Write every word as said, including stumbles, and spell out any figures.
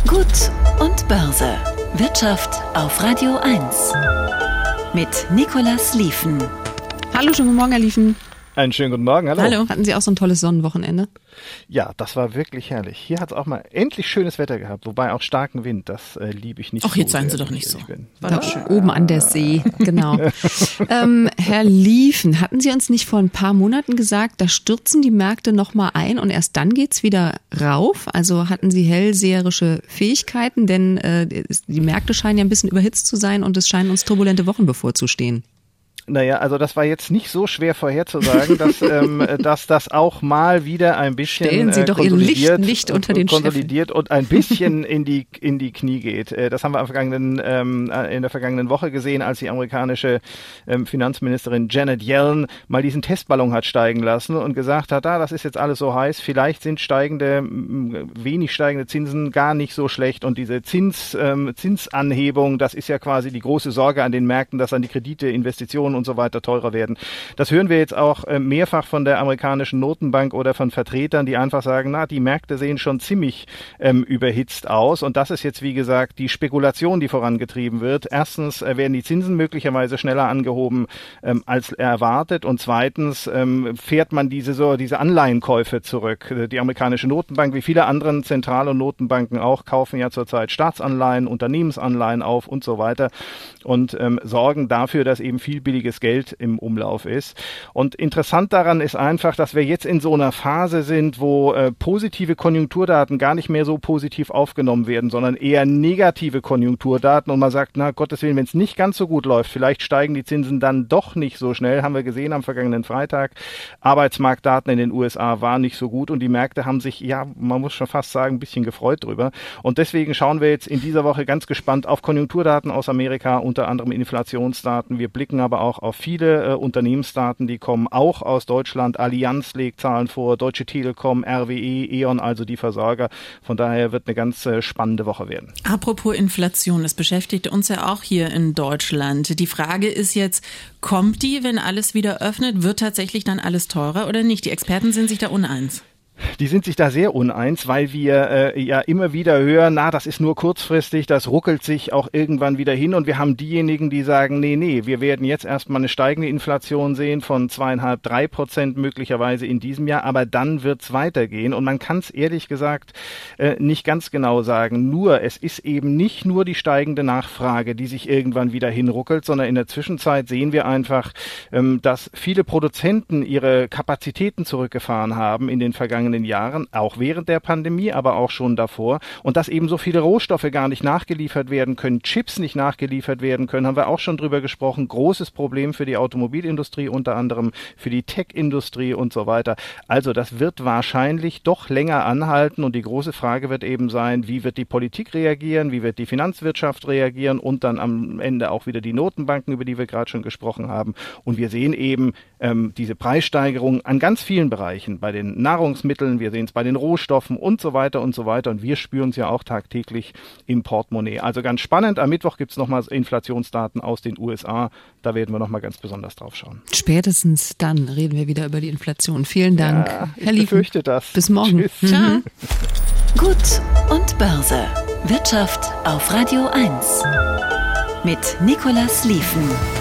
Gut und Börse. Wirtschaft auf Radio eins. Mit Nicolas Lieven. Hallo, schönen guten Morgen, Herr Lieven. Einen schönen guten Morgen, hallo. Hallo. Hatten Sie auch so ein tolles Sonnenwochenende? Ja, das war wirklich herrlich. Hier hat es auch mal endlich schönes Wetter gehabt, wobei auch starken Wind, das äh, liebe ich nicht. Ach, so jetzt seien sehr, Sie doch nicht so. War doch schön. Oben an der See, genau. ähm, Herr Lieven, hatten Sie uns nicht vor ein paar Monaten gesagt, da stürzen die Märkte nochmal ein und erst dann geht's wieder rauf? Also hatten Sie hellseherische Fähigkeiten, denn äh, die Märkte scheinen ja ein bisschen überhitzt zu sein und es scheinen uns turbulente Wochen bevorzustehen. Naja, also das war jetzt nicht so schwer vorherzusagen, dass, ähm, dass das auch mal wieder ein bisschen Stellen Sie doch äh, Ihr Licht konsolidiert, nicht unter den konsolidiert und ein bisschen in die in die Knie geht. Äh, das haben wir am vergangenen, ähm, in der vergangenen Woche gesehen, als die amerikanische ähm, Finanzministerin Janet Yellen mal diesen Testballon hat steigen lassen und gesagt hat, ah, das ist jetzt alles so heiß, vielleicht sind steigende, wenig steigende Zinsen gar nicht so schlecht und diese Zins, ähm, Zinsanhebung, das ist ja quasi die große Sorge an den Märkten, dass dann die Kredite, Investitionen und so weiter teurer werden. Das hören wir jetzt auch äh, mehrfach von der amerikanischen Notenbank oder von Vertretern, die einfach sagen, na, die Märkte sehen schon ziemlich ähm, überhitzt aus und das ist jetzt, wie gesagt, die Spekulation, die vorangetrieben wird. Erstens äh, werden die Zinsen möglicherweise schneller angehoben ähm, als erwartet und zweitens ähm, fährt man diese so diese Anleihenkäufe zurück. Die amerikanische Notenbank, wie viele andere Zentral- und Notenbanken auch, kaufen ja zurzeit Staatsanleihen, Unternehmensanleihen auf und so weiter und ähm, sorgen dafür, dass eben viel billiges Geld im Umlauf ist. Und interessant daran ist einfach, dass wir jetzt in so einer Phase sind, wo äh, positive Konjunkturdaten gar nicht mehr so positiv aufgenommen werden, sondern eher negative Konjunkturdaten und man sagt, na Gottes Willen, wenn es nicht ganz so gut läuft, vielleicht steigen die Zinsen dann doch nicht so schnell, haben wir gesehen am vergangenen Freitag. Arbeitsmarktdaten in den U S A waren nicht so gut und die Märkte haben sich, ja, man muss schon fast sagen, ein bisschen gefreut drüber. Und deswegen schauen wir jetzt in dieser Woche ganz gespannt auf Konjunkturdaten aus Amerika, unter anderem Inflationsdaten. Wir blicken aber auch auf viele äh, Unternehmensdaten, die kommen auch aus Deutschland. Allianz legt Zahlen vor, Deutsche Telekom, R W E, E.ON, also die Versorger. Von daher wird eine ganz äh, spannende Woche werden. Apropos Inflation, das beschäftigt uns ja auch hier in Deutschland. Die Frage ist jetzt, kommt die, wenn alles wieder öffnet? Wird tatsächlich dann alles teurer oder nicht? Die Experten sind sich da uneins. Die sind sich da sehr uneins, weil wir äh, ja immer wieder hören, na, das ist nur kurzfristig, das ruckelt sich auch irgendwann wieder hin und wir haben diejenigen, die sagen, nee, nee, wir werden jetzt erstmal eine steigende Inflation sehen von zweieinhalb, drei Prozent möglicherweise in diesem Jahr, aber dann wird's weitergehen und man kann es ehrlich gesagt äh, nicht ganz genau sagen, nur es ist eben nicht nur die steigende Nachfrage, die sich irgendwann wieder hinruckelt, sondern in der Zwischenzeit sehen wir einfach, ähm, dass viele Produzenten ihre Kapazitäten zurückgefahren haben in den vergangenen Jahren, auch während der Pandemie, aber auch schon davor. Und dass eben so viele Rohstoffe gar nicht nachgeliefert werden können, Chips nicht nachgeliefert werden können, haben wir auch schon drüber gesprochen. Großes Problem für die Automobilindustrie, unter anderem für die Tech-Industrie und so weiter. Also das wird wahrscheinlich doch länger anhalten und die große Frage wird eben sein, wie wird die Politik reagieren, wie wird die Finanzwirtschaft reagieren und dann am Ende auch wieder die Notenbanken, über die wir gerade schon gesprochen haben. Und wir sehen eben ähm, diese Preissteigerung an ganz vielen Bereichen, bei den Nahrungsmitteln, wir sehen es bei den Rohstoffen und so weiter und so weiter und wir spüren es ja auch tagtäglich im Portemonnaie. Also ganz spannend, am Mittwoch gibt es nochmal Inflationsdaten aus den U S A, da werden wir nochmal ganz besonders drauf schauen. Spätestens dann reden wir wieder über die Inflation. Vielen Dank, ja, ich Herr Lieven. befürchte das. Bis morgen. Tschüss. Ciao. Gut und Börse. Wirtschaft auf Radio eins. Mit Nicolas Lieven.